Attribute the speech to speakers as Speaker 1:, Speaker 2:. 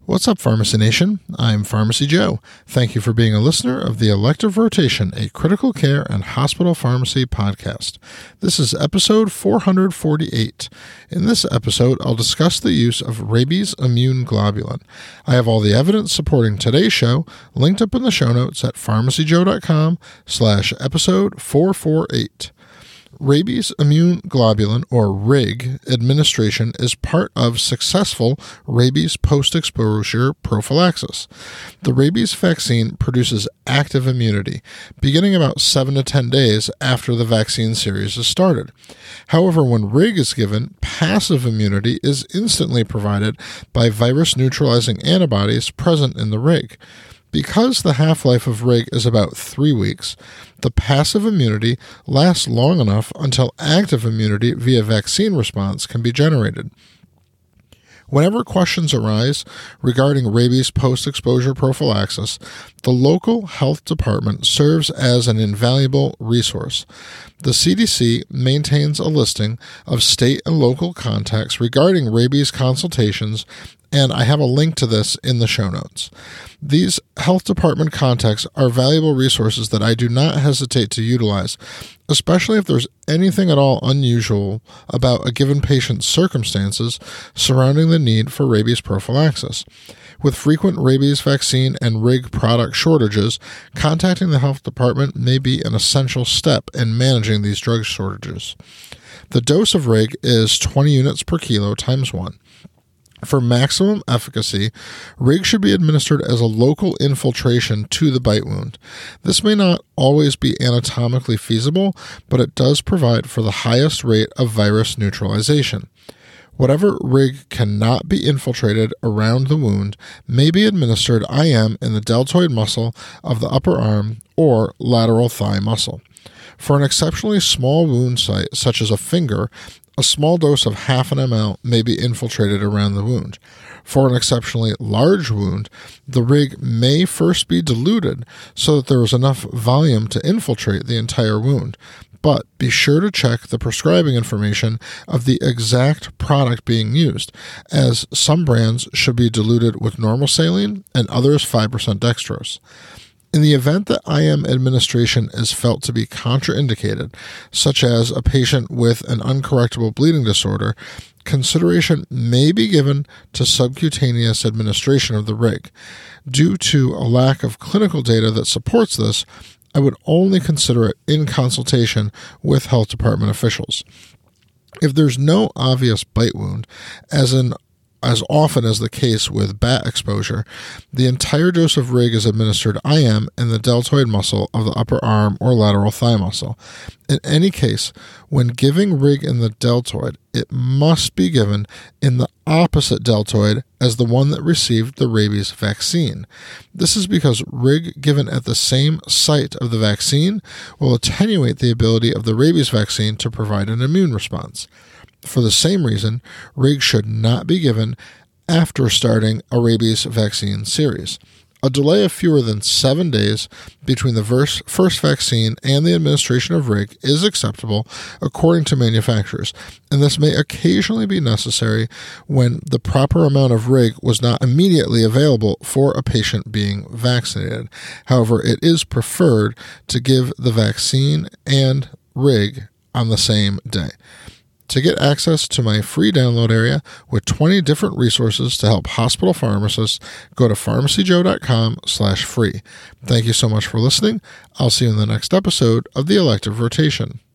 Speaker 1: What's up, Pharmacy Nation? I'm Pharmacy Joe. Thank you for being a listener of the Elective Rotation, a critical care and hospital pharmacy podcast. This is episode 448. In this episode, I'll discuss the use of rabies immune globulin. I have all the evidence supporting today's show linked up in the show notes at pharmacyjoe.com/episode 448. Rabies immune globulin, or RIG, administration is part of successful rabies post-exposure prophylaxis. The rabies vaccine produces active immunity, beginning about 7 to 10 days after the vaccine series is started. However, when RIG is given, passive immunity is instantly provided by virus-neutralizing antibodies present in the RIG. Because the half-life of RIG is about 3 weeks, the passive immunity lasts long enough until active immunity via vaccine response can be generated. Whenever questions arise regarding rabies post-exposure prophylaxis, the local health department serves as an invaluable resource. The CDC maintains a listing of state and local contacts regarding rabies consultations, and I have a link to this in the show notes. These health department contacts are valuable resources that I do not hesitate to utilize, especially if there's anything at all unusual about a given patient's circumstances surrounding the need for rabies prophylaxis. With frequent rabies vaccine and RIG product shortages, contacting the health department may be an essential step in managing these drug shortages. The dose of RIG is 20 units per kilo times 1. For maximum efficacy, RIG should be administered as a local infiltration to the bite wound. This may not always be anatomically feasible, but it does provide for the highest rate of virus neutralization. Whatever RIG cannot be infiltrated around the wound may be administered IM in the deltoid muscle of the upper arm or lateral thigh muscle. For an exceptionally small wound site, such as a finger, a small dose of 0.5 ml may be infiltrated around the wound. For an exceptionally large wound, the RIG may first be diluted so that there is enough volume to infiltrate the entire wound. But be sure to check the prescribing information of the exact product being used, as some brands should be diluted with normal saline and others 5% dextrose. In the event that IM administration is felt to be contraindicated, such as a patient with an uncorrectable bleeding disorder, consideration may be given to subcutaneous administration of the RIG. Due to a lack of clinical data that supports this, I would only consider it in consultation with health department officials. If there's no obvious bite wound, as often as the case with bat exposure, the entire dose of RIG is administered IM in the deltoid muscle of the upper arm or lateral thigh muscle. In any case, when giving RIG in the deltoid, it must be given in the opposite deltoid as the one that received the rabies vaccine. This is because RIG given at the same site of the vaccine will attenuate the ability of the rabies vaccine to provide an immune response. For the same reason, RIG should not be given after starting a rabies vaccine series. A delay of fewer than 7 days between the first vaccine and the administration of RIG is acceptable according to manufacturers, and this may occasionally be necessary when the proper amount of RIG was not immediately available for a patient being vaccinated. However, it is preferred to give the vaccine and RIG on the same day. To get access to my free download area with 20 different resources to help hospital pharmacists, go to pharmacyjoe.com/free. Thank you so much for listening. I'll see you in the next episode of the Elective Rotation.